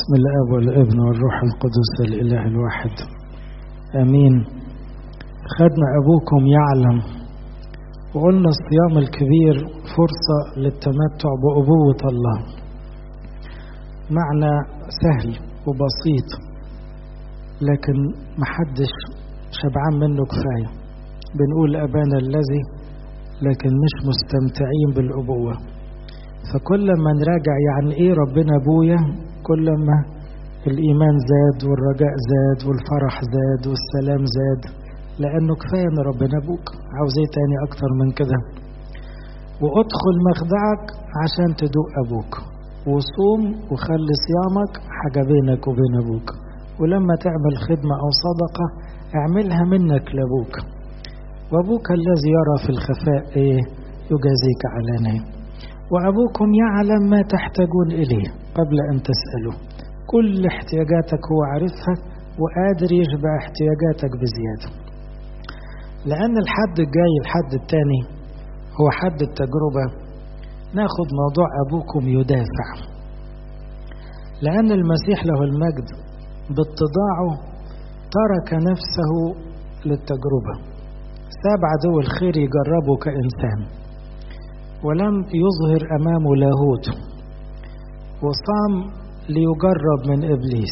بسم الاب والابن والروح القدس الاله الواحد امين. خدنا ابوكم يعلم وقلنا الصيام الكبير فرصة للتمتع بأبوة الله. معنى سهل وبسيط لكن محدش شبعان منه كفاية. بنقول أبانا الذي لكن مش مستمتعين بالأبوة. فكل ما نراجع يعني ايه ربنا ابويا كل ما الإيمان زاد والرجاء زاد والفرح زاد والسلام زاد، لأنه كفاية ان ربنا ابوك، عاوز ايه تاني اكتر من كده؟ وادخل مخدعك عشان تدوق ابوك، وصوم وخلي صيامك حاجة بينك وبين ابوك، ولما تعمل خدمة او صدقة اعملها منك لابوك، وابوك الذي يرى في الخفاء ايه يجازيك علانية، وابوكم يعلم ما تحتاجون اليه قبل ان تسألوا. كل احتياجاتك هو عارفها وقادر يشبع احتياجاتك بزيادة. لأن الحد الجاي الحد التاني هو حد التجربة. ناخد موضوع أبوكم يدافع، لأن المسيح له المجد باتضاعه ترك نفسه للتجربة، ساب عدو الخير يجربه كإنسان ولم يظهر أمامه لاهوته، وصام ليجرب من إبليس،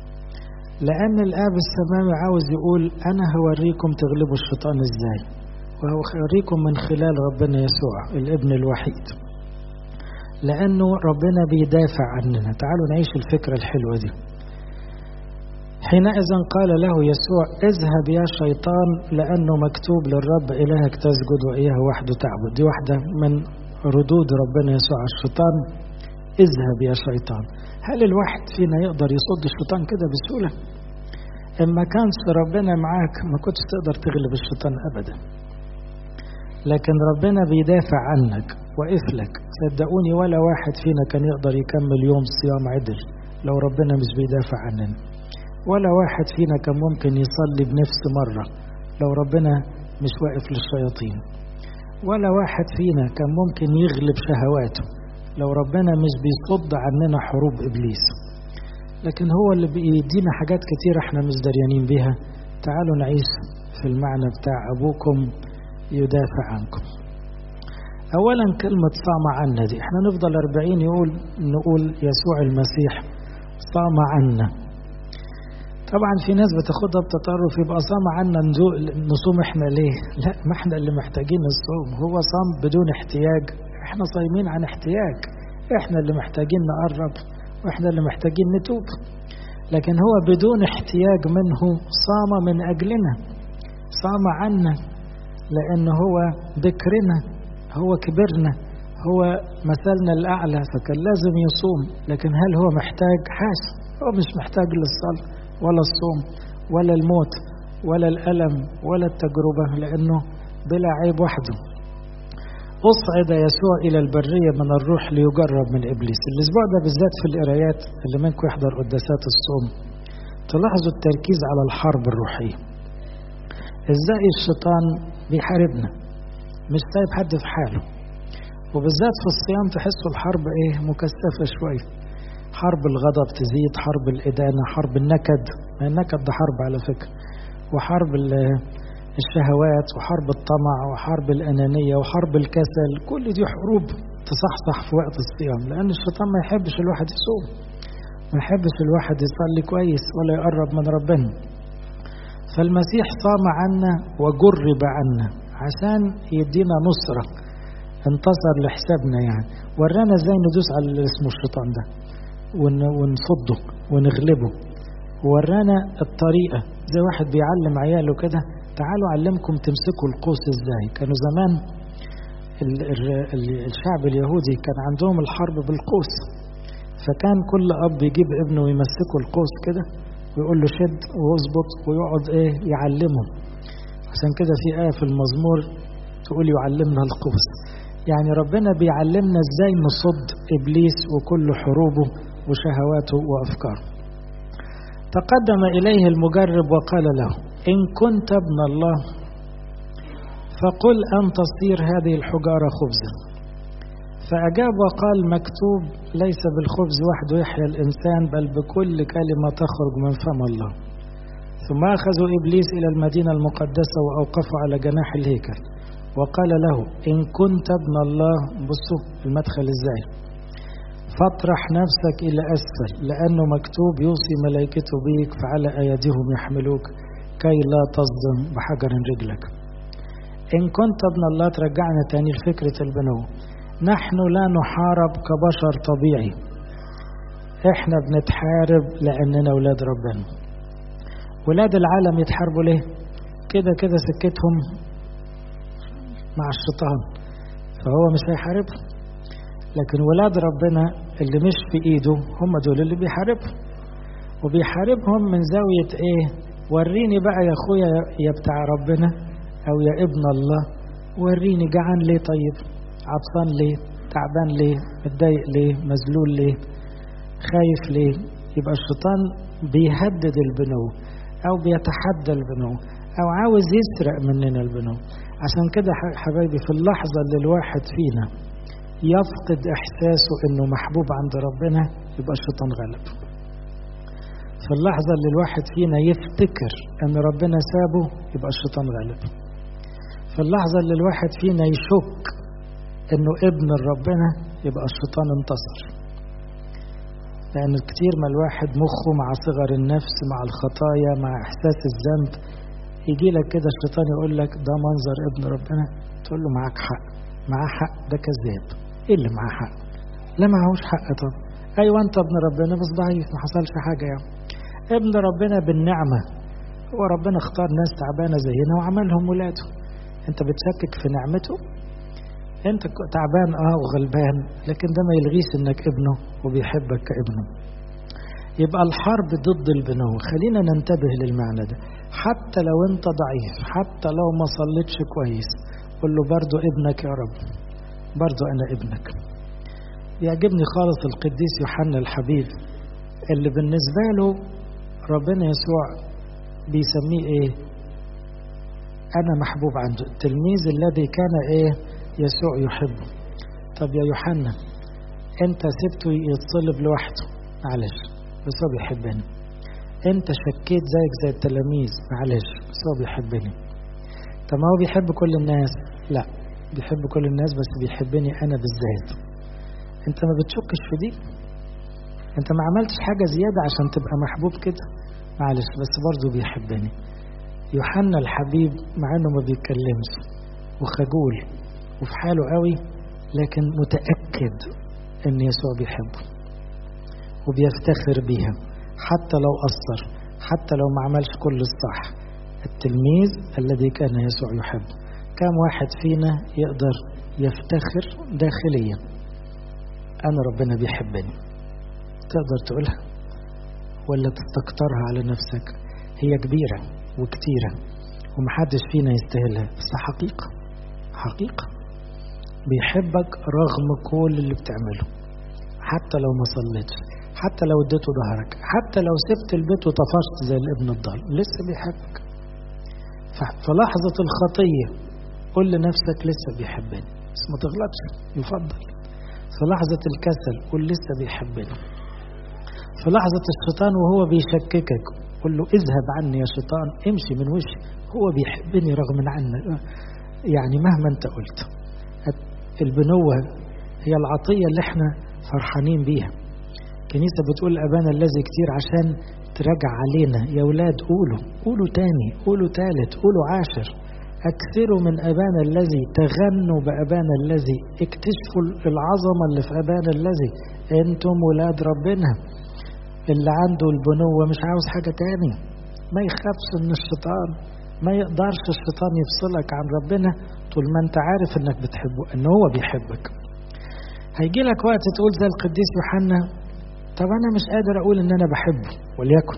لأن الآب السماوي عاوز يقول أنا هوريكم تغلبوا الشيطان إزاي، وهوريكم من خلال ربنا يسوع الابن الوحيد، لأنه ربنا بيدافع عننا. تعالوا نعيش الفكرة الحلوة دي. حينئذ قال له يسوع اذهب يا شيطان، لأنه مكتوب للرب إلهك تسجد وإياه وحده تعبد. دي واحدة من ردود ربنا يسوع على الشيطان، اذهب يا شيطان. هل الواحد فينا يقدر يصد الشيطان كده بسهولة؟ إما كانش ربنا معاك ما كنتش تقدر تغلب الشيطان أبدا، لكن ربنا بيدافع عنك وقف لك. صدقوني ولا واحد فينا كان يقدر يكمل يوم صيام عدل لو ربنا مش بيدافع عننا، ولا واحد فينا كان ممكن يصلي بنفس مرة لو ربنا مش واقف للشياطين، ولا واحد فينا كان ممكن يغلب شهواته لو ربنا مش بيصد عننا حروب إبليس. لكن هو اللي بيدينا حاجات كتير احنا مش دريانين بيها. تعالوا نعيش في المعنى بتاع أبوكم يدافع عنكم. أولا كلمة صام عنا دي، احنا نفضل 40 نقول يسوع المسيح صام عنا. طبعا في ناس بتاخدها بتطرف، يبقى صام عنا نصوم احنا ليه؟ لا، ما احنا اللي محتاجين الصوم. هو صام بدون احتياج، احنا صايمين عن احتياج، احنا اللي محتاجين نقرب واحنا اللي محتاجين نتوب. لكن هو بدون احتياج منه صام من اجلنا، صام عنا، لان هو ذكرنا، هو كبرنا، هو مثلنا الاعلى، فكان لازم يصوم. لكن هل هو محتاج؟ حاش، هو مش محتاج للصلاة ولا الصوم ولا الموت ولا الألم ولا التجربة، لأنه بلا عيب وحده. أصعد يسوع إلى البرية من الروح ليجرب من إبليس. الأسبوع ده بالذات في القرايات اللي منكم يحضر قداسات الصوم تلاحظوا التركيز على الحرب الروحية، إزاي الشيطان بيحاربنا، مش سايب حد في حاله. وبالذات في الصيام تحسوا الحرب مكثفة شوية، حرب الغضب تزيد، حرب الإدانة، حرب النكد، النكد ده حرب على فكرة، وحرب الشهوات، وحرب الطمع، وحرب الأنانية، وحرب الكسل. كل دي حروب تصحصح في وقت الصيام، لأن الشيطان ما يحبش الواحد يصوم، ما يحبش الواحد يصلي كويس ولا يقرب من ربنا. فالمسيح صام عنا وجرب عنا عشان يدينا نصرة، انتصر لحسابنا، يعني ورانا ازاي ندوس على اللي اسمه الشيطان ده ونصده ونغلبه، ورانا الطريقة. زي واحد بيعلم عياله كده، تعالوا علمكم تمسكوا القوس ازاي. كانوا زمان الشعب اليهودي كان عندهم الحرب بالقوس، فكان كل أب يجيب ابنه ويمسكه القوس كده ويقول له شد واظبط، ويقعد يعلمه. عشان كده في آية في المزمور تقول يعلمنا القوس، يعني ربنا بيعلمنا ازاي نصد إبليس وكل حروبه وشهواته وأفكاره. تقدم إليه المجرب وقال له إن كنت ابن الله فقل أن تصير هذه الحجارة خبزا. فأجاب وقال مكتوب ليس بالخبز وحده يحيى الإنسان بل بكل كلمة تخرج من فم الله. ثم أخذوا إبليس إلى المدينة المقدسة وأوقفوا على جناح الهيكل وقال له إن كنت ابن الله، بصوا المدخل إزاي، فاطرح نفسك إلى أسفل لأنه مكتوب يوصي ملائكته بيك فعلى أيديهم يحملوك كي لا تصدم بحجر رجلك. إن كنت ابن الله ترجعنا تاني لفكرة البنوة. نحن لا نحارب كبشر طبيعي، احنا بنتحارب لأننا ولاد ربنا. ولاد العالم يتحاربوا ليه؟ كده سكتهم مع الشيطان فهو مش هيحاربهم، لكن ولاد ربنا اللي مش في ايده هم دول اللي بيحاربهم، وبيحاربهم من زاوية ايه؟ وريني بقى يا اخويا يا بتاع ربنا او يا ابن الله، وريني جعان ليه، طيب عطفان ليه، تعبان ليه، متضايق ليه، مذلول ليه، خايف ليه. يبقى الشيطان بيهدد البنو او بيتحدى البنو او عاوز يسرق مننا البنو. عشان كده حبايبي في اللحظة اللي الواحد فينا يفقد احساسه انه محبوب عند ربنا يبقى الشيطان غلب. في اللحظة اللي الواحد فينا يفتكر ان ربنا سابه يبقى الشيطان غلب. في اللحظة اللي الواحد فينا يشك انه ابن ربنا يبقى الشيطان انتصر. لان كتير ما الواحد مخه مع صغر النفس مع الخطايا مع احساس الذنب يجي لك كده الشيطان يقول لك ده منظر ابن ربنا، تقول له معاك حق، معاه حق، ده كذاب. ايه اللي معاه حق؟ لا معهوش حق. طب ايوه انت ابن ربنا بس ضعيف ما حصلش حاجه يعني. ابن ربنا بالنعمه، هو ربنا اختار ناس تعبانه زينا وعملهم ولاده. انت بتشكك في نعمته؟ انت تعبان وغلبان، لكن ده ما يلغيش انك ابنه وبيحبك كابنه. يبقى الحرب ضد البنو. خلينا ننتبه للمعنى ده. حتى لو انت ضعيف، حتى لو ما صليتش كويس، قل له برضو ابنك يا رب، برضو انا ابنك. يعجبني خالص القديس يوحنا الحبيب اللي بالنسبة له ربنا يسوع بيسميه ايه؟ انا محبوب عنده، التلميذ الذي كان ايه؟ يسوع يحبه. طب يا يوحنا انت سبته يتصلب لوحده، معلش بس هو بيحبني. انت شكيت زيك زي التلاميذ، معلش بس هو بيحبني. طب ما هو بيحب كل الناس؟ لا بيحب كل الناس بس بيحبني انا بالذات. انت ما بتشكش في دي؟ انت ما عملتش حاجة زيادة عشان تبقى محبوب كده؟ معلش بس برضو بيحبني. يوحنا الحبيب مع انه ما بيتكلمش وخجول وفي حاله قوي، لكن متأكد ان يسوع بيحبه وبيفتخر بيها حتى لو قصر، حتى لو ما عملش كل الصح. التلميذ الذي كان يسوع يحبه. كم واحد فينا يقدر يفتخر داخليا انا ربنا بيحبني؟ تقدر تقولها ولا تستكترها على نفسك؟ هي كبيرة وكتيرة ومحدش فينا يستاهلها، بس حقيقة بيحبك رغم كل اللي بتعمله. حتى لو ما صليتش، حتى لو اديته ظهرك، حتى لو سبت البيت وطفشت زي الابن الضال، لسه بيحبك. فلحظة الخطية قل لنفسك لسه بيحبني، بس ما تغلطش يفضل. في لحظة الكسل قل لسه بيحبني. في لحظة الشيطان وهو بيشككك قل له اذهب عني يا شيطان، امشي من وشي، هو بيحبني رغم عنك. يعني مهما انت قلت. البنوة هي العطية اللي احنا فرحانين بيها. الكنيسة بتقول أبانا الذي كتير عشان تراجع علينا. يا ولاد قولوا تاني، قولوا تالت، قولوا عاشر. أكثروا من أبانا الذي، تغنوا بأبانا الذي، اكتشفوا العظمة اللي في أبانا الذي. انتم ولاد ربنا. اللي عنده البنوة مش عاوز حاجة تاني. ما يخافش ان الشيطان، ما يقدرش الشيطان يفصلك عن ربنا طول ما انت عارف انك بتحبه، ان هو بيحبك. هيجي لك وقت تقول زي القديس يوحنا طب انا مش قادر اقول ان انا بحبه، وليكن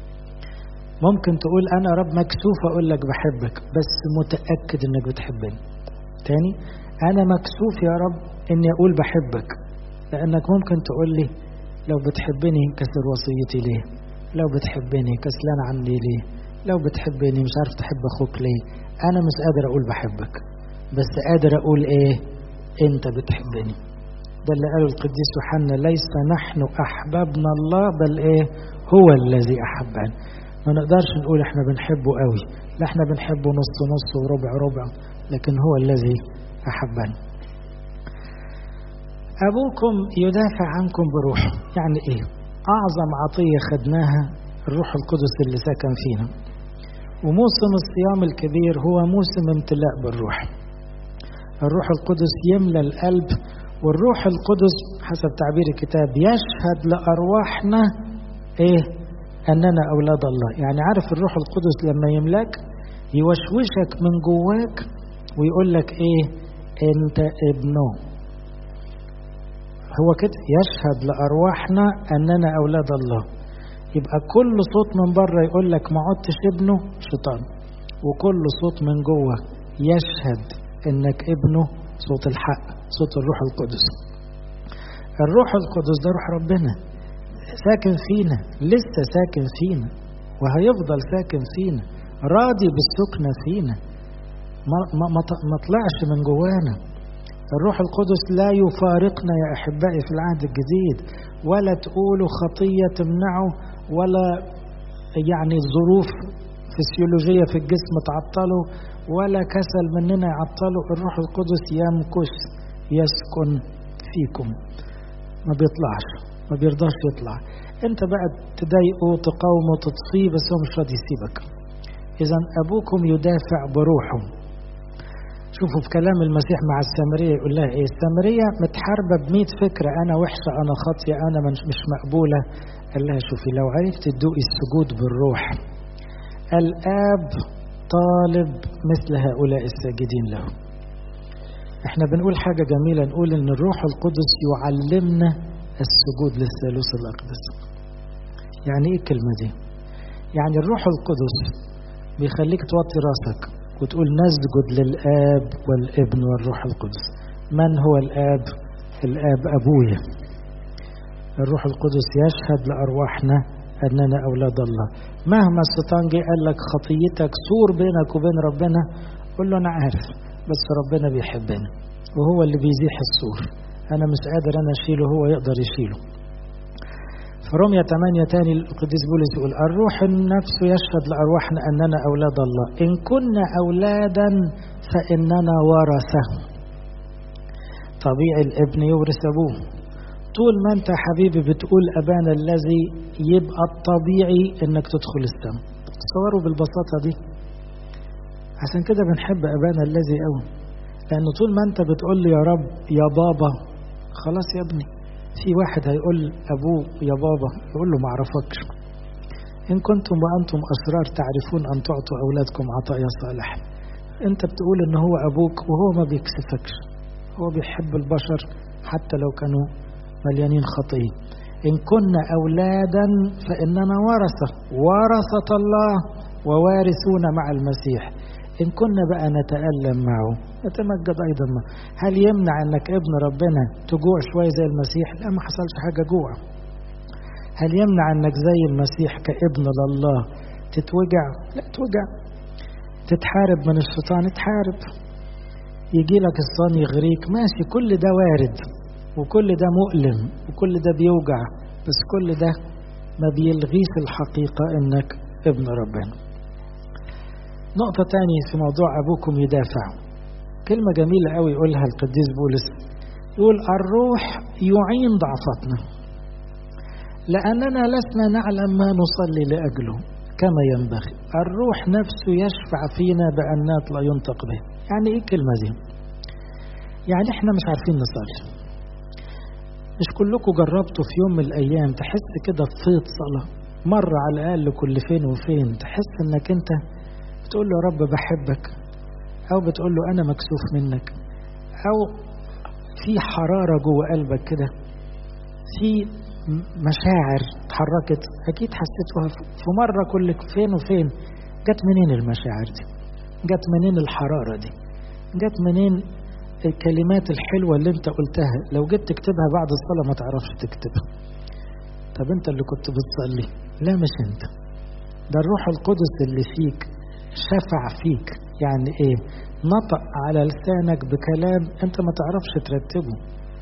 ممكن تقول انا رب مكسوف اقول لك بحبك بس متأكد انك بتحبني. تاني انا مكسوف يا رب اني اقول بحبك، لانك ممكن تقول لي لو بتحبني كسر وصيتي ليه؟ لو بتحبني كسلان عني ليه؟ لو بتحبني مش عارف تحب اخوك ليه؟ انا مش قادر اقول بحبك بس قادر اقول ايه؟ انت بتحبني. ده اللي قاله القديس يوحنا: ليس نحن أحببنا الله بل هو الذي أحبنا. ما نقدرش نقول احنا بنحبه قوي، لا احنا بنحبه نص نص وربع ربع، لكن هو الذي أحبنا. أبوكم يدافع عنكم بروحه. يعني أعظم عطية خدناها الروح القدس اللي سكن فينا. وموسم الصيام الكبير هو موسم امتلاء بالروح. الروح القدس يملى القلب، والروح القدس حسب تعبير الكتاب يشهد لأرواحنا أننا أولاد الله. يعني عارف الروح القدس لما يملاك يوشوشك من جواك ويقول لك أنت ابنه. هو كده يشهد لأرواحنا أننا أولاد الله. يبقى كل صوت من بره يقول لك ما عدتش ابنه شيطان، وكل صوت من جوه يشهد انك ابنه صوت الحق، صوت الروح القدس. الروح القدس ده روح ربنا ساكن فينا، لسه ساكن فينا وهيفضل ساكن فينا، راضي بالسكنة فينا، ما طلعش من جوانا. الروح القدس لا يفارقنا يا أحبائي في العهد الجديد، ولا تقولوا خطية تمنعه، ولا يعني الظروف فسيولوجية في الجسم تعطله، ولا كسل مننا يعطله. الروح القدس يمكث يسكن فيكم، ما بيطلعش، ما بيرضاش يطلع. انت بقى تضايقه تقاومه تطفيه، بس هو مش راضي يسيبك. اذا ابوكم يدافع بروحه. شوفوا في كلام المسيح مع السامرية يقول لها السامرية متحاربة ب100 فكرة، أنا وحشة، أنا خاطية، أنا مش مقبولة. قال لها شوفي لو عرفت تدوقي السجود بالروح، الآب طالب مثل هؤلاء الساجدين له. احنا بنقول حاجة جميلة، نقول ان الروح القدس يعلمنا السجود للثالوث الأقدس. يعني ايه الكلمة دي؟ يعني الروح القدس بيخليك توطي راسك وتقول نسجد للآب والابن والروح القدس. من هو الآب؟ الآب أبويا. الروح القدس يشهد لأرواحنا أننا أولاد الله. مهما الشيطان جه قال لك خطيتك سور بينك وبين ربنا، قل له أنا عارف، بس ربنا بيحبني وهو اللي بيزيح السور، أنا مش قادر أنا أشيله، هو يقدر يشيله. في رومية 8 تاني القديس بولس يقول الروح النفس يشهد لأرواحنا أننا أولاد الله، إن كنا أولادا فإننا ورثة. طبيعي الابن يورث أبوه. طول ما أنت حبيبي بتقول أبانا الذي، يبقى الطبيعي أنك تدخل السماء. تصوروا بالبساطة دي. عشان كده بنحب أبانا الذي قوي، لأنه طول ما أنت بتقول لي يا رب يا بابا، خلاص يا ابني. في واحد هيقول أبوه يا بابا يقول له ما عرفكش. إن كنتم وأنتم أشرار تعرفون أن تعطوا أولادكم عطايا صالحة. أنت بتقول إن هو أبوك وهو ما بيكسفكش، هو بيحب البشر حتى لو كانوا مليانين خطية. إن كنا أولادا فإننا ورثة الله ووارثون مع المسيح. إن كنا بقى نتألم معه نتمجد أيضا معه. هل يمنع أنك ابن ربنا تجوع شوية زي المسيح؟ لا، ما حصلش حاجة جوع. هل يمنع أنك زي المسيح كابن لله تتوجع؟ لا توجع. تتحارب من الشيطان؟ تحارب. يجي لك الصان يغريك، ماشي، كل ده وارد وكل ده مؤلم وكل ده بيوجع، بس كل ده ما بيلغيش الحقيقة أنك ابن ربنا. نقطة تانية في موضوع أبوكم يدافع، كلمة جميلة قوي يقولها القديس بولس، يقول الروح يعين ضعفتنا لأننا لسنا نعلم ما نصلي لأجله كما ينبغي. الروح نفسه يشفع فينا بأنات لا ينطق به. يعني إيه الكلمة دي؟ يعني إحنا مش عارفين نصلي. مش كلكم جربتوا في يوم من الأيام تحس كده بفيض صلاة مرة على الأقل كل فين وفين، تحس إنك أنت بتقول له يا رب بحبك، أو بتقول له أنا مكسوف منك، أو في حرارة جوه قلبك كده، في مشاعر تحركت. أكيد حسيتوها في مرة كل فين وفين. جت منين المشاعر دي؟ جت منين الحرارة دي؟ جت منين الكلمات الحلوة اللي انت قلتها؟ لو جيت تكتبها بعد الصلاة ما تعرفش تكتبها. طب انت اللي كنت بتصلي؟ لا مش انت، ده الروح القدس اللي فيك شفع فيك. يعني ايه؟ نطق على لسانك بكلام انت ما تعرفش ترتبه.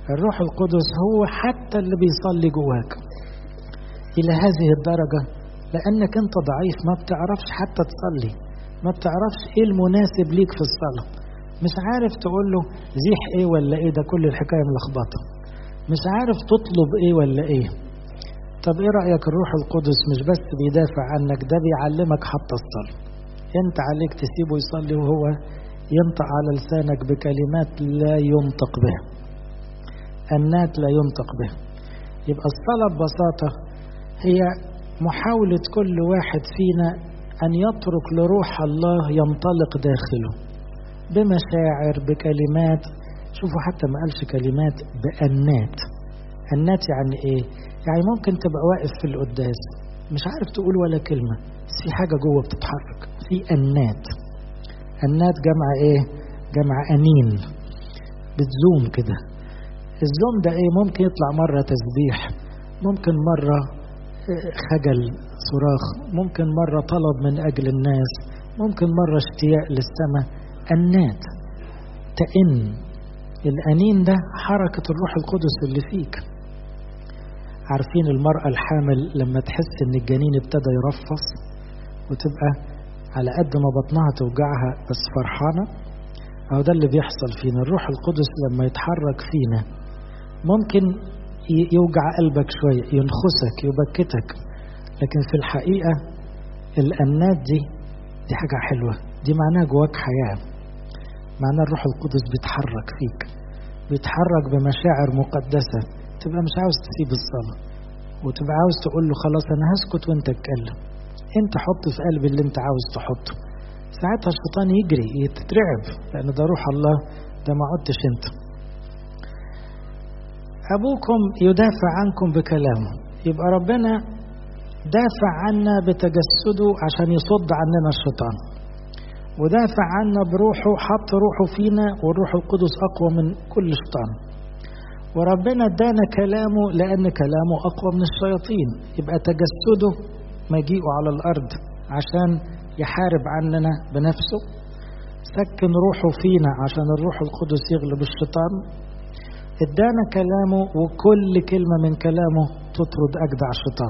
الروح القدس هو حتى اللي بيصلي جواك إلى هذه الدرجة، لأنك أنت ضعيف، ما بتعرفش حتى تصلي، ما بتعرفش إيه المناسب ليك في الصلاة، مش عارف تقول له زيح إيه ولا إيه، ده كل الحكاية ملخبطة، مش عارف تطلب إيه ولا إيه. طب إيه رأيك الروح القدس مش بس بيدافع عنك، ده بيعلمك حتى الصلاة. أنت عليك تسيبه يصلي وهو ينطق على لسانك بكلمات لا ينطق بها، أنات لا ينطق بها. يبقى الصلاة ببساطة هي محاولة كل واحد فينا أن يترك لروح الله ينطلق داخله بمشاعر، بكلمات. شوفوا حتى ما قالش كلمات، بأنات. أنات يعني إيه؟ يعني ممكن تبقى واقف في القداس مش عارف تقول ولا كلمة، بس في حاجة جوه بتتحرك، في أنات. أنات جمع إيه؟ جمع أنين، بتزوم كده. الزوم ده إيه؟ ممكن يطلع مرة تسبيح، ممكن مرة خجل صراخ، ممكن مرة طلب من أجل الناس، ممكن مرة اشتياق للسماء. أنات تئن. الأنين ده حركة الروح القدس اللي فيك. عارفين المرأة الحامل لما تحس ان الجنين ابتدى يرفص وتبقى على قد ما بطنها توجعها بس فرحانة؟ أو ده اللي بيحصل فينا. الروح القدس لما يتحرك فينا ممكن يوجع قلبك شوية، ينخسك، يبكتك، لكن في الحقيقة الأنات دي حاجة حلوة، دي معناها جواك حياة، معناها الروح القدس بيتحرك فيك، بيتحرك بمشاعر مقدسة. تبقى مش عاوز تسيب الصلاة وتبقى عاوز تقول له خلاص أنا هسكت وانت اتكلم، انت حط في قلبي اللي انت عاوز تحطه. ساعتها الشيطان يجري يترعب، لأن ده روح الله، ده ما عدتش انت. أبوكم يدافع عنكم بكلامه. يبقى ربنا دافع عنا بتجسده عشان يصد عننا الشيطان، ودافع عنا بروحه، حط روحه فينا، والروح القدس أقوى من كل شيطان. وربنا ادانا كلامه لأن كلامه أقوى من الشياطين. يبقى تجسده مجيئه على الأرض عشان يحارب عننا بنفسه، سكن روحه فينا عشان الروح القدس يغلب الشيطان، ادانا كلامه وكل كلمة من كلامه تطرد أجدع الشيطان.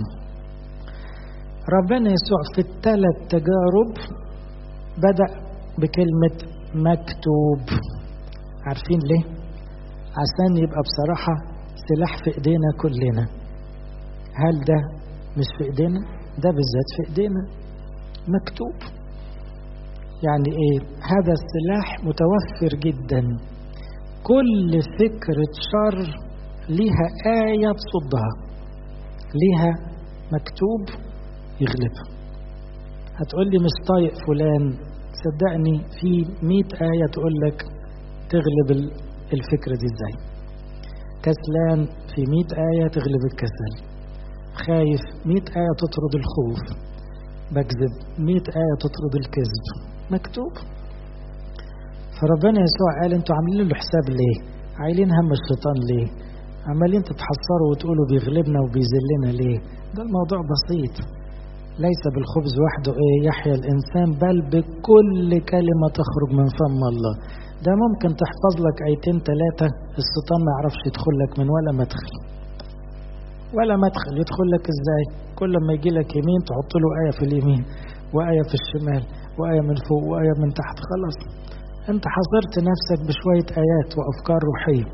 ربنا يسوع في الثلاث تجارب بدأ بكلمة مكتوب. عارفين ليه؟ عشان يبقى بصراحة سلاح في ايدينا كلنا. هل ده مش في ايدينا؟ ده بالذات في ايدينا، مكتوب. يعني ايه؟ هذا السلاح متوفر جدا. كل فكرة شر ليها آية تصدها، ليها مكتوب يغلبها. هتقولي مش طايق فلان، صدقني في 100 آية تقولك تغلب الفكرة دي ازاي. كسلان، في 100 آية تغلب الكسل. خايف، 100 آية تطرد الخوف. بكذب، 100 آية تطرد الكذب. مكتوب. فربنا يسوع قال انتوا عاملين له حساب ليه؟ عايلين هم الشيطان ليه؟ عمالين تتحصروا وتقولوا بيغلبنا وبيذلنا ليه؟ ده الموضوع بسيط. ليس بالخبز وحده يحيى الإنسان، بل بكل كلمة تخرج من فم الله. ده ممكن تحفظ لك آيتين 3 الشيطان ما يعرفش يدخل لك من ولا مدخل. ولا مدخل يدخل لك ازاي؟ كل ما يجي لك يمين تحط له آية في اليمين، وآية في الشمال، وآية من فوق، وآية من تحت. خلاص انت حصرت نفسك بشوية آيات وأفكار روحية.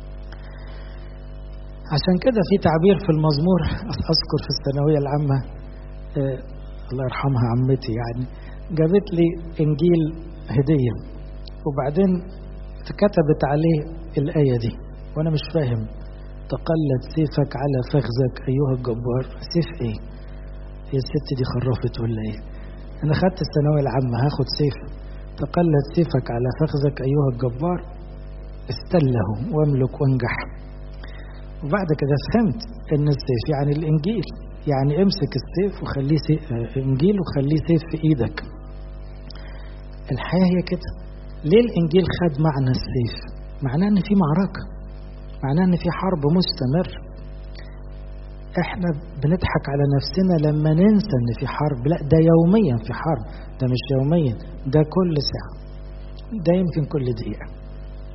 عشان كده في تعبير في المزمور، أذكر في الثانوية العامة الله يرحمها عمتي، يعني جابت لي إنجيل هدية وبعدين كتبت عليه الآية دي وأنا مش فاهم. تقلد سيفك على فخذك أيها الجبار. سيف إيه؟ هي الست دي خرفت ولا إيه؟ أنا خدت الثانوية العامة هاخد سيف؟ تقلد سيفك على فخذك أيها الجبار، استله واملك وانجح. وبعد كده فهمت إن السيف يعني الإنجيل، يعني امسك السيف وخليه إنجيل وخليه سيف في إيدك. الحياة هي كده. ليه الإنجيل خد معنى السيف؟ معناه إن في معركة، معناه إن في حرب مستمر. إحنا بنضحك على نفسنا لما ننسى إن في حرب. لا، ده يوميا في حرب. ده مش يوميا، ده كل ساعة، ده يمكن كل دقيقة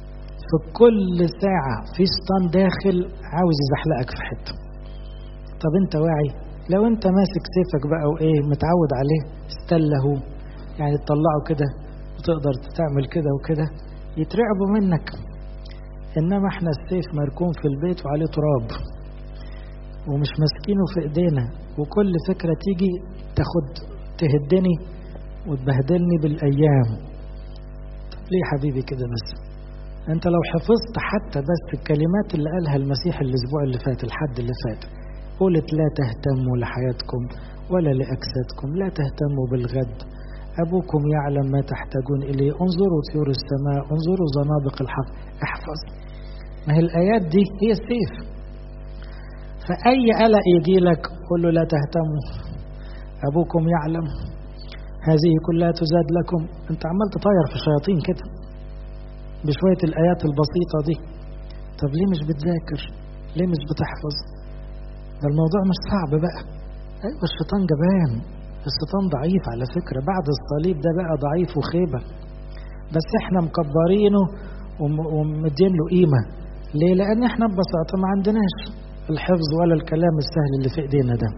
في كل ساعة في شيطان داخل عاوز يزحلقك في حتة. طب انت واعي؟ لو انت ماسك سيفك بقى وايه متعود عليه استله، يعني تطلعه كده وتقدر تعمل كده وكده يترعبوا منك. انما احنا السيف مركون في البيت وعليه تراب ومش ماسكينه في ايدينا، وكل فكرة تيجي تهدني وتبهدلني بالايام. طب ليه حبيبي كده؟ بس انت لو حفظت حتى بس الكلمات اللي قالها المسيح الاسبوع اللي فات الحد اللي فات، قلت لا تهتموا لحياتكم ولا لأجسادكم، لا تهتموا بالغد، أبوكم يعلم ما تحتاجون إليه، انظروا طيور السماء، انظروا زنابق الحق. احفظ، ما هي الآيات دي هي السيف. فأي قلق يجي لك قل له لا تهتموا، أبوكم يعلم، هذه كلها تزاد لكم. انت عمال تطير في الشياطين كده بشوية الآيات البسيطة دي. طب ليه مش بتذاكر؟ ليه مش بتحفظ؟ ده الموضوع مش صعب بقى. ايوه الشيطان جبان، الشيطان ضعيف على فكرة، بعد الصليب ده بقى ضعيف وخيبة، بس احنا مكبرينه ومدين له قيمة. ليه؟ لان احنا ببساطة ما عندناش الحفظ ولا الكلام السهل اللي في ايدينا ده.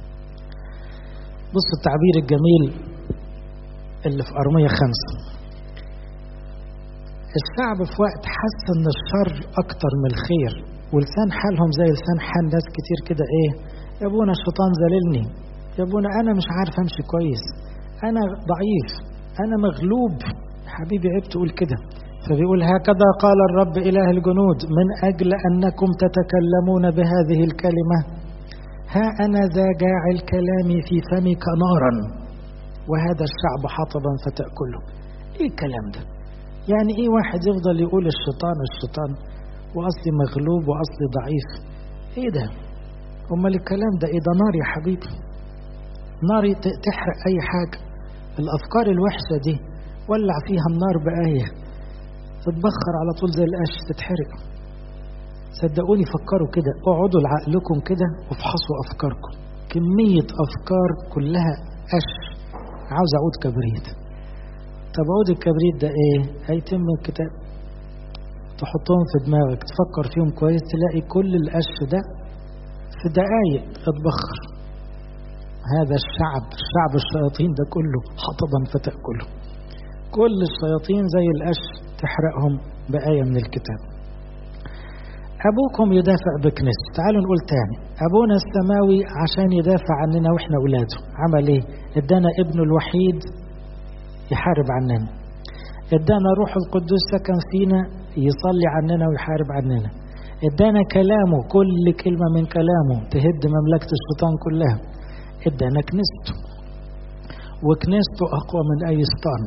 بص التعبير الجميل اللي في أرمية 5. الشعب في وقت حس ان الشر اكتر من الخير، ولسان حالهم زي لسان حال ناس كتير كده، ايه يا ابونا الشيطان زللني، يا ابونا انا مش عارف امشي كويس، انا ضعيف، انا مغلوب. حبيبي عيب تقول كده. فبيقول هكذا قال الرب اله الجنود من اجل انكم تتكلمون بهذه الكلمة، ها انا ذا جاعل كلامي في فمك نارا وهذا الشعب حطبا فتأكله. ايه الكلام ده؟ يعني ايه واحد يفضل يقول الشيطان الشيطان واصلي مغلوب واصلي ضعيف؟ ايه ده؟ امال الكلام ده ايه؟ ده نار يا حبيبي، نار تحرق اي حاجة. الافكار الوحشة دي ولع فيها النار بآية تتبخر على طول زي القش تتحرق. صدقوني فكروا كده، اقعدوا لعقلكم كده وافحصوا افكاركم. كمية افكار كلها قش عاوز عود كبريت. طب عود الكبريت ده ايه؟ هيتم الكتاب تحطهم في دماغك تفكر فيهم كويس تلاقي كل القش ده في دقايق اتبخر. هذا الشعب الشياطين ده كله حطبا فتأكله. كل الشياطين زي القش تحرقهم بآية من الكتاب. أبوكم يدافع بكنيسته. تعالوا نقول تاني، أبونا السماوي عشان يدافع عننا وإحنا أولاده عمل إيه؟ إدانا ابنه الوحيد يحارب عننا، إدانا روح القدس سكن فينا يصلي عننا ويحارب عننا، إدانا كلامه كل كلمة من كلامه تهد مملكة الشيطان كلها، إدانا كنيسته وكنيسته أقوى من أي شيطان.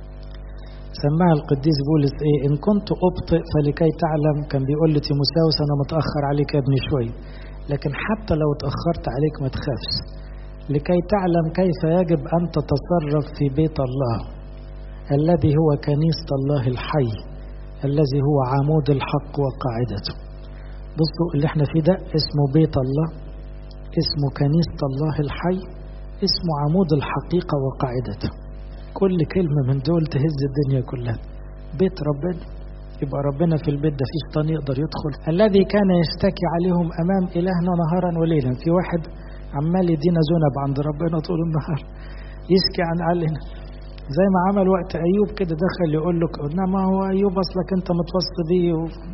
سماها القديس بولس إيه؟ إن كنت أبطئ فلكي تعلم، كان بيقول لتيموثاوس أنا متأخر عليك يا ابني شوي، لكن حتى لو اتأخرت عليك ما تخافش، لكي تعلم كيف يجب أن تتصرف في بيت الله الذي هو كنيسة الله الحي الذي هو عمود الحق وقاعدته. بصوا اللي احنا فيه ده اسمه بيت الله، اسمه كنيسة الله الحي، اسمه عمود الحقيقة وقاعدته. كل كلمة من دول تهز الدنيا كلها. بيت ربنا، يبقى ربنا في البيت ده فيه شيطان يقدر يدخل؟ الذي كان يشتكي عليهم أمام إلهنا نهارا وليلا. في واحد عمال يدينا ذنب عند ربنا طول النهار يشكي عن علينا، زي ما عمل وقت أيوب كده، دخل يقول له إنما هو أيوب أصلك أنت متوصي بيه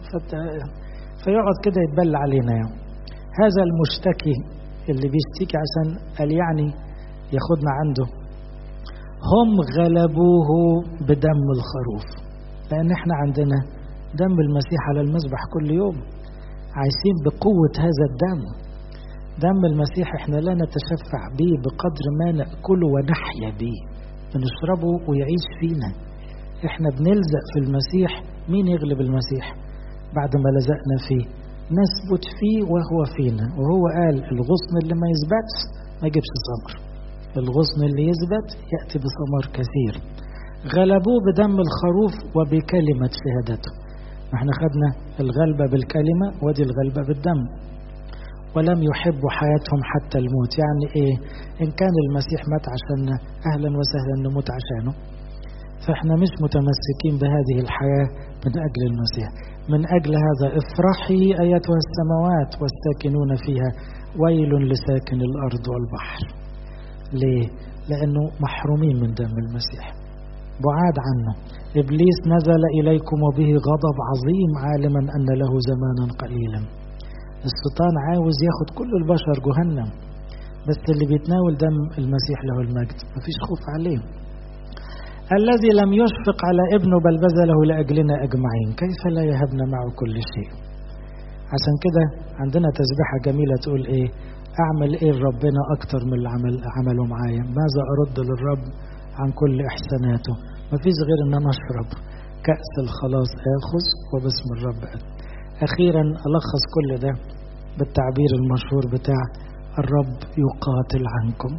فيقعد كده يتبلى علينا يعني. هذا المشتكي اللي بيشتكي عشان قال يعني ياخدنا عنده، هم غلبوه بدم الخروف، لأن احنا عندنا دم المسيح على المذبح كل يوم، عايشين بقوة هذا الدم. دم المسيح احنا لا نتشفع به بقدر ما نأكله ونحيا به، بنشربه ويعيش فينا. احنا بنلزق في المسيح. مين يغلب المسيح؟ بعد ما لزقنا فيه نثبت فيه وهو فينا. وهو قال الغصن اللي ما يثبتش ما يجيبش ثمر، الغصن اللي يثبت يأتي بثمر كثير. غلبوه بدم الخروف وبكلمة شهادته. احنا خدنا الغلبة بالكلمة ودي الغلبة بالدم. ولم يحبوا حياتهم حتى الموت. يعني ايه؟ ان كان المسيح مات عشاننا اهلا وسهلا نموت عشانه. فإحنا مش متمسكين بهذه الحياة من أجل المسيح. من أجل هذا افرحي أيتها السماوات والساكنون فيها، ويل لساكن الأرض والبحر. ليه؟ لأنه محرومين من دم المسيح، بعاد عنه. إبليس نزل إليكم وبه غضب عظيم عالما أن له زمانا قليلا. الشيطان عاوز ياخد كل البشر جهنم، بس اللي بيتناول دم المسيح له المجد مفيش خوف عليه. الذي لم يشفق على ابنه بل بذله لأجلنا أجمعين، كيف لا يهبنا معه كل شيء. عشان كده عندنا تسبيحة جميلة تقول إيه؟ أعمل إيه ربنا أكتر من اللي عمله معايا؟ ماذا أرد للرب عن كل إحساناته؟ مفيش غير أن أنا أشرب كأس الخلاص آخذ وباسم الرب. أخيرا ألخص كل ده بالتعبير المشهور بتاع الرب يقاتل عنكم.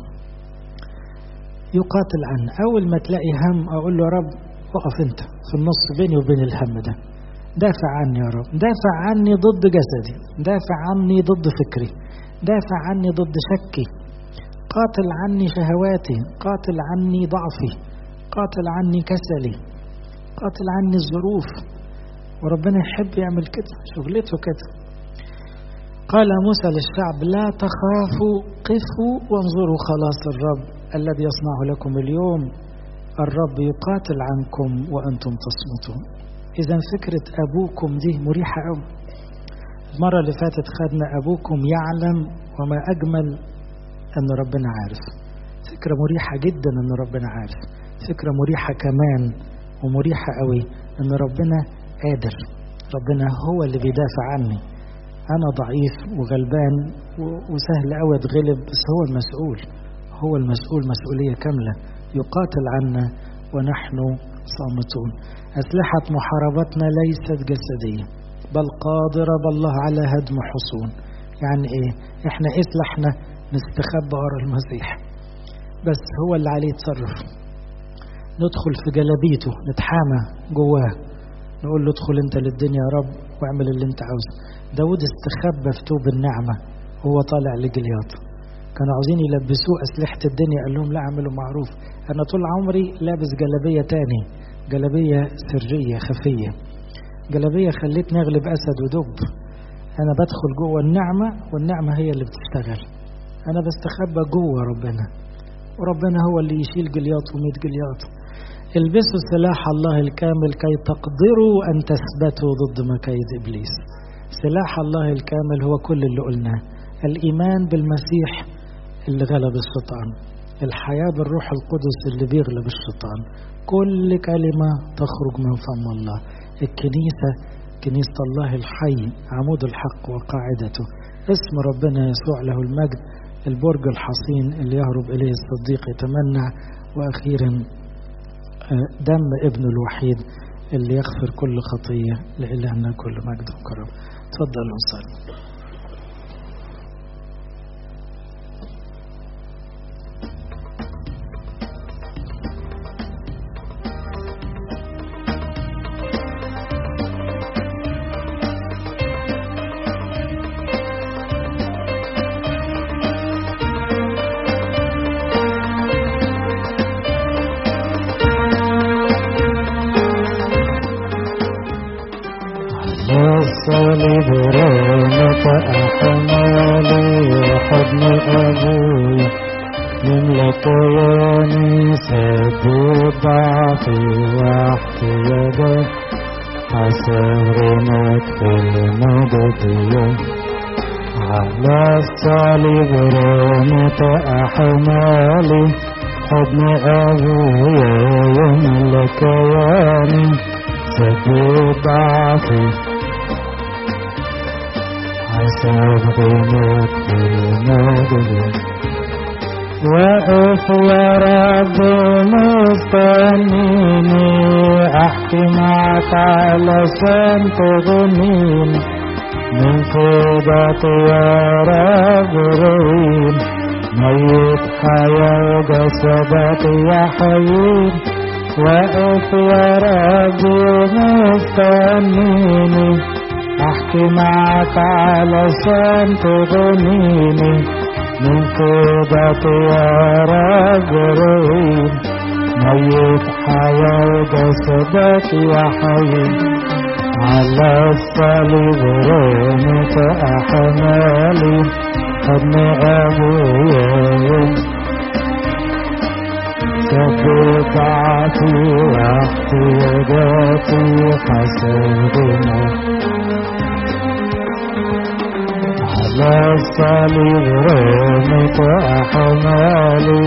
يقاتل عنه. أول ما تلاقي هم أقول له يا رب وقف أنت في النص بيني وبين الهم ده، دافع عني يا رب، دافع عني ضد جسدي، دافع عني ضد فكري، دافع عني ضد شكي، قاتل عني شهواتي، قاتل عني ضعفي، قاتل عني كسلي، قاتل عني الظروف. وربنا يحب يعمل كده، شغلته كده. قال موسى للشعب لا تخافوا، قفوا وانظروا خلاص الرب الذي يصنع لكم اليوم، الرب يقاتل عنكم وأنتم تصمتون. إذا فكرة أبوكم دي مريحة قوي. المرة اللي فاتت خدنا أبوكم يعلم، وما أجمل أن ربنا عارف. فكرة مريحة جدا أن ربنا عارف. فكرة مريحة كمان ومريحة قوي أن ربنا قادر، ربنا هو اللي بيدافع عني. أنا ضعيف وغلبان وسهل قوي أتغلب، بس هو المسؤول، هو المسؤول مسؤولية كاملة، يقاتل عنا ونحن صامتون. أسلحة محاربتنا ليست جسدية بل قادرة بالله على هدم حصون. يعني إيه؟ إحنا إسلحنا نستخبى ورا المسيح، بس هو اللي عليه يتصرف. ندخل في جلبيته، نتحامى جواه، نقول له ادخل انت للدنيا يا رب واعمل اللي انت عاوزه. داود استخبى في توب النعمة وهو طالع لجلياط. كانوا عاوزين يلبسوه أسلحة الدنيا، قال لهم لا اعملوا معروف، أنا طول عمري لابس جلبية تاني، جلبية سرية خفية، جلبية خليتني أغلب أسد ودب. أنا بدخل جوه النعمة والنعمة هي اللي بتشتغل. أنا بستخبى جوه ربنا، وربنا هو اللي يشيل جلياط و100 جلياط. البسوا سلاح الله الكامل كي تقدروا أن تثبتوا ضد مكايد إبليس. سلاح الله الكامل هو كل اللي قلناه: الإيمان بالمسيح اللي غلب الشيطان، الحياة بالروح القدس اللي بيغلب الشيطان، كل كلمة تخرج من فم الله، الكنيسة كنيسة الله الحي عمود الحق وقاعدته، اسم ربنا يسوع له المجد، البرج الحصين اللي يهرب إليه الصديق يتمنع، وأخيرا دم ابنه الوحيد اللي يغفر كل خطية. لإلهنا كل مجد وكرم. تفضلوا صلوا. الصليب رامة أحمالي وحضن أبوي يملى كياني، سد ضعفي واحتياجي، عسى في المضية. على الصليب رامة أحمالي، حضن أبويا يملى كياني، سد ضعفي سأبغمك بالمغرب. وقف يا رب مستنيني، أحكي معك علشان تغنيني، من فضتي يا رب روين، ميت حياة وجسدك يحيين. وقف يا رب مستنيني، أحكي معك علشان تغنيني، من فضتي يا رب روين، ميت حياة وجسدك يا حي على الصليب رميت أحمالي خدني أبويا سبب ضعفي واحتياجاتي حسبنا على الصليب رميت أحمالي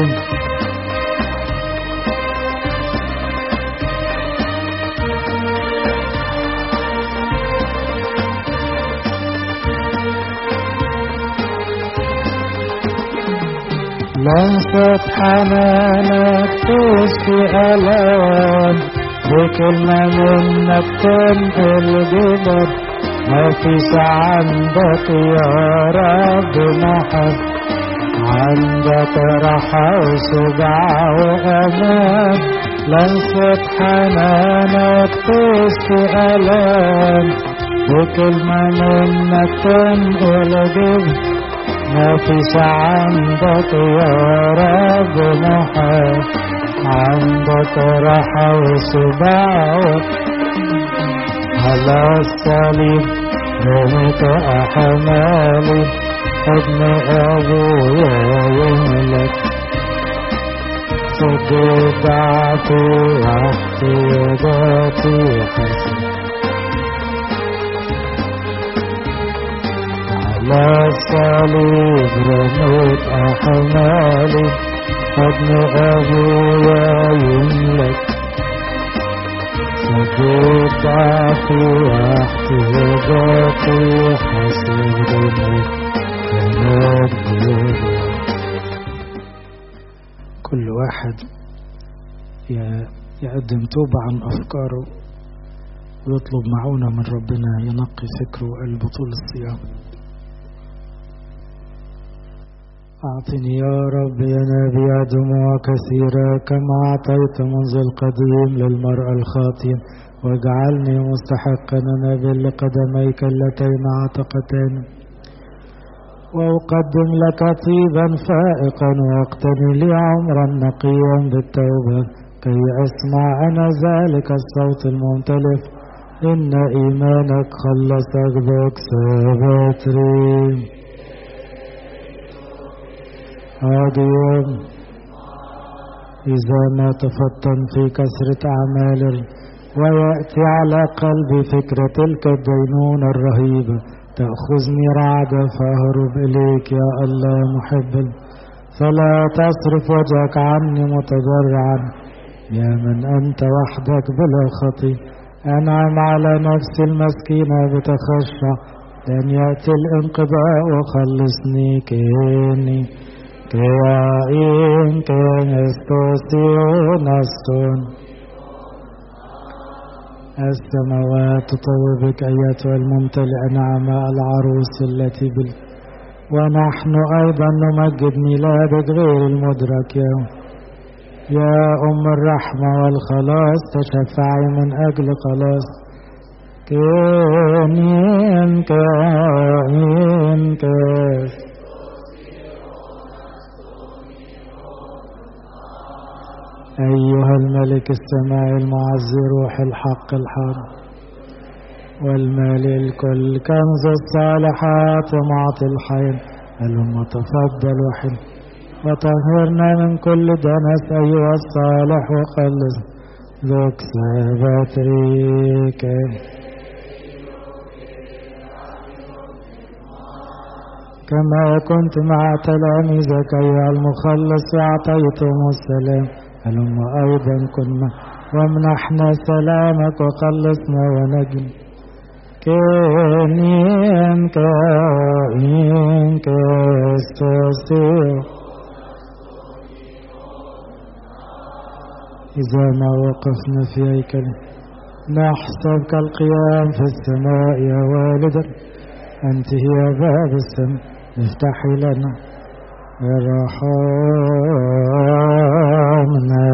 لمسة حنانك تشفي ألام بكلمة منك تنقل جبل مفيش عندك يا رب محب عندك راحة وشجاع وأمان لمسة حنانك تشفي ألام بكلمة منك تنقل جبل مفيش عندك يا رب محب عندك راحة وشبع على الصليب رميت أحمالي ابن أبويا يملك سد ضعفي واحتياجاتي حسن على الصليب رميت أحمالي ابن أبويا يملك سجود ضعفي واحتياجاتي حسبني كل واحد يقدم توبة عن أفكاره ويطلب معونة من ربنا ينقي فكره وقلبه طول الصيام. أعطني يا رب يا نبي دموع كثيرة كما أعطيت منذ القديم للمرأة الخاطئة واجعلني مستحقا أنابل لقدميك اللتين عتقتان وأقدم لك طيبا فائقا واقتني لي عمرا نقيا بالتوبة كي أسمع أنا ذلك الصوت الممتلئ إن إيمانك خلصك بكسبتري هاديا إذا ما تفطن في كثرة أعمال ويأتي على قلبي فكرة تلك الدينونة الرهيبة تأخذني رعدة فأهرب إليك يا الله محب فلا تصرف وجهك عني متضرعا يا من أنت وحدك بلا خطي أنعم على نفسي المسكينة بتخشع لن يأتي الانقضاء وخلصني كيني كيائن كنستوسيون أستون السماوات تطوبك أيتها الممتلئة نعمة العروس التي ونحن أيضا نمجد ميلادك غير المدرك يا أم الرحمة والخلاص تشفعي من أجل خلاص كين كاس أيها الملك السماء المعزي روح الحق الحق والمال الكل كنز الصالحات ومعطي الحين هلما تفضل وحل وطهرنا من كل دنس أيها الصالح وخلص ذوك سبتريك كما كنت مع تلاميذك أيها المخلص وأعطيتهم السلام هلما أيضا كنا وامنحنا سلامك وخلصنا ونجم كينين كاستوسيو إذا ما وقفنا في هيكل نحسب كالقيام في السماء يا والد أنت هي باب السماء افتحي لنا ارحمنا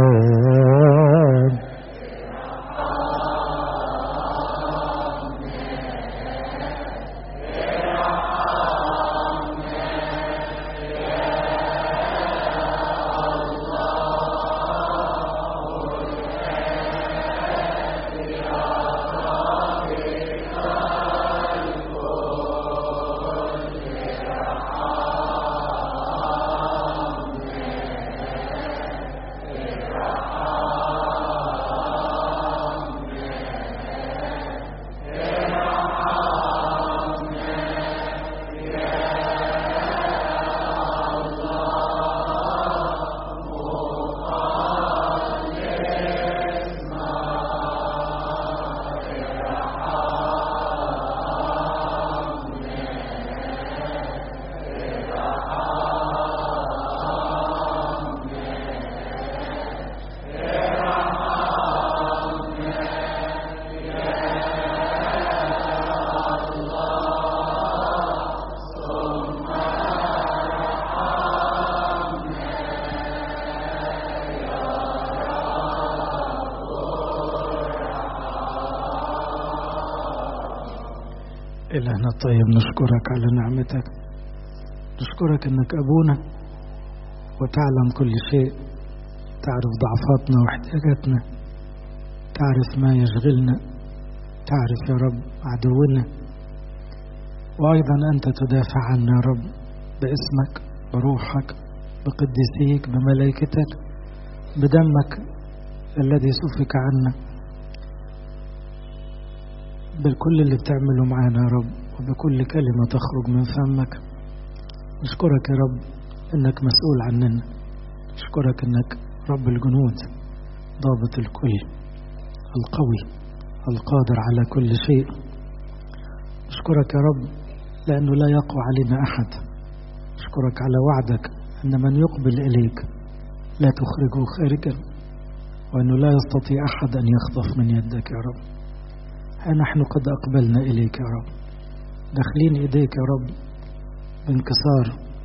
إلهنا الطيب نشكرك على نعمتك، نشكرك أنك أبونا وتعلم كل شيء، تعرف ضعفاتنا واحتياجاتنا، تعرف ما يشغلنا، تعرف يا رب عدونا، وأيضا أنت تدافع عنا يا رب باسمك، بروحك، بقديسيك، بملائكتك، بدمك الذي سفك عنا، بكل اللي بتعمله معانا يا رب، وبكل كلمة تخرج من فمك. نشكرك يا رب انك مسؤول عننا، نشكرك انك رب الجنود، ضابط الكل، القوي، القادر على كل شيء. نشكرك يا رب لأنه لا يقوى علينا أحد. نشكرك على وعدك أن من يقبل إليك لا تخرجه خارجا، وأنه لا يستطيع أحد أن يخطف من يدك يا رب. نحن قد أقبلنا إليك يا رب، داخلين إيديك يا رب بانكسار،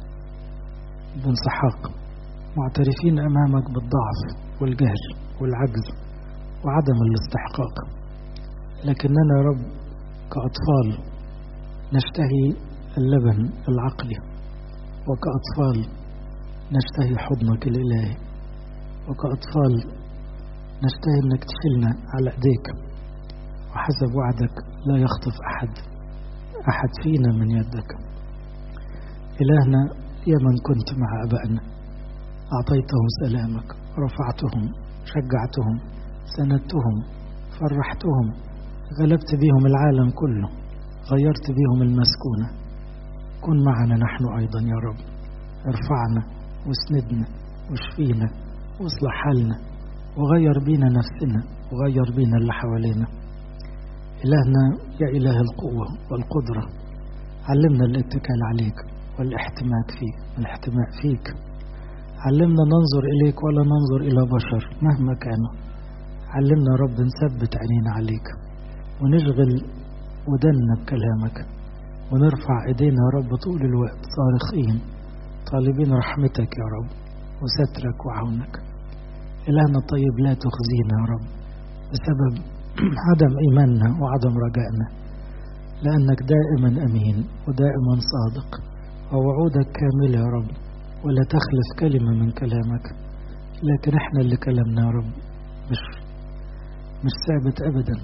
بانسحاق، معترفين أمامك بالضعف والجهل والعجز وعدم الاستحقاق، لكننا يا رب كأطفال نشتهي اللبن العقلي، وكأطفال نشتهي حضنك الإلهي، وكأطفال نشتهي أنك تشيلنا على إيديك، وحسب وعدك لا يخطف أحد فينا من يدك. إلهنا يا من كنت مع أبائنا أعطيتهم سلامك، رفعتهم، شجعتهم، سندتهم، فرحتهم، غلبت بهم العالم كله، غيرت بهم المسكونة. كن معنا نحن أيضا يا رب، ارفعنا واسندنا واشفينا واصلح حالنا، وغير بينا نفسنا وغير بينا اللي حوالينا. إلهنا يا إله القوة والقدرة، علمنا الاتكال عليك والاحتماء فيك. علمنا ننظر إليك ولا ننظر إلى بشر مهما كانوا. علمنا رب نثبت عينينا عليك، ونشغل ودنا بكلامك، ونرفع إيدينا يا رب طول الوقت صارخين طالبين رحمتك يا رب وسترك وعونك. إلهنا الطيب لا تخزينا يا رب بسبب عدم إيماننا وعدم رجائنا، لأنك دائما أمين ودائما صادق، ووعودك كاملة يا رب ولا تخلف كلمة من كلامك. لكن احنا اللي كلامنا يا رب مش ثابت أبدا.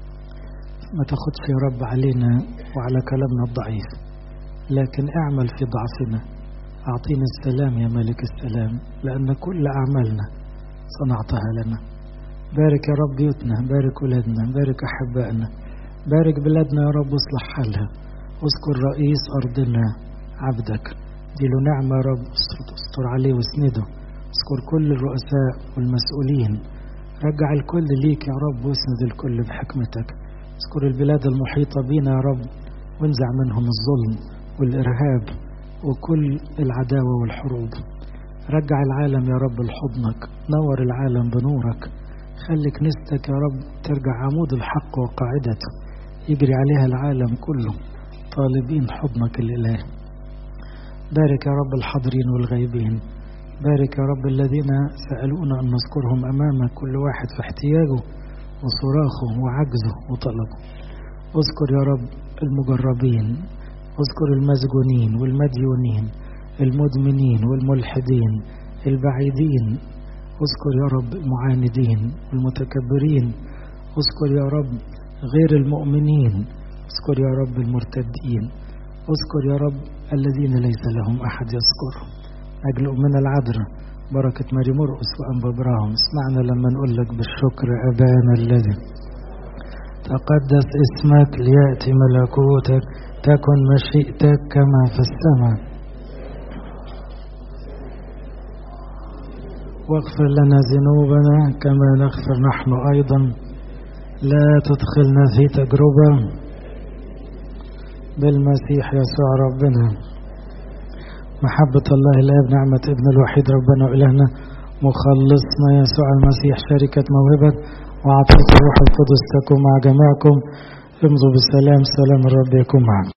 ما تاخدش يا رب علينا وعلى كلامنا الضعيف، لكن اعمل في ضعفنا. أعطينا السلام يا ملك السلام، لأن كل أعمالنا صنعتها لنا. بارك يا رب بيوتنا، بارك ولادنا، بارك أحبائنا، بارك بلادنا يا رب، واصلح حالها. اذكر رئيس أرضنا عبدك، ديله نعمة يا رب، استر عليه واسنده. اذكر كل الرؤساء والمسؤولين، رجع الكل ليك يا رب، واسند الكل بحكمتك. اذكر البلاد المحيطة بينا يا رب، وانزع منهم الظلم والإرهاب وكل العداوة والحروب. رجع العالم يا رب لحضنك، نور العالم بنورك. خلي كنيستك يا رب ترجع عمود الحق وقاعدته، يجري عليها العالم كله طالبين حضنك الإله. بارك يا رب الحاضرين والغايبين، بارك يا رب الذين سألونا أن نذكرهم أمامك، كل واحد في احتياجه وصراخه وعجزه وطلبه. اذكر يا رب المجربين، اذكر المسجونين والمديونين، المدمنين والملحدين، البعيدين. اذكر يا رب المعاندين والمتكبرين، اذكر يا رب غير المؤمنين، اذكر يا رب المرتدين، اذكر يا رب الذين ليس لهم أحد يذكرهم. أجل أمنا العذراء بركة ماري مرقس وأنبا براهم، اسمعنا لما نقول لك بالشكر: أبانا الذي تقدس اسمك، ليأتي ملكوتك، تكن مشيئتك كما في السماء. واغفر لنا ذنوبنا كما نغفر نحن أيضا، لا تدخلنا في تجربة، بالمسيح يسوع ربنا. محبة الله الآب، نعمة ابن الوحيد ربنا وإلهنا مخلصنا يسوع المسيح، شركة موهبة وعطية الروح القدس تكون مع جميعكم. امضوا بالسلام، سلام الرب يكون معكم.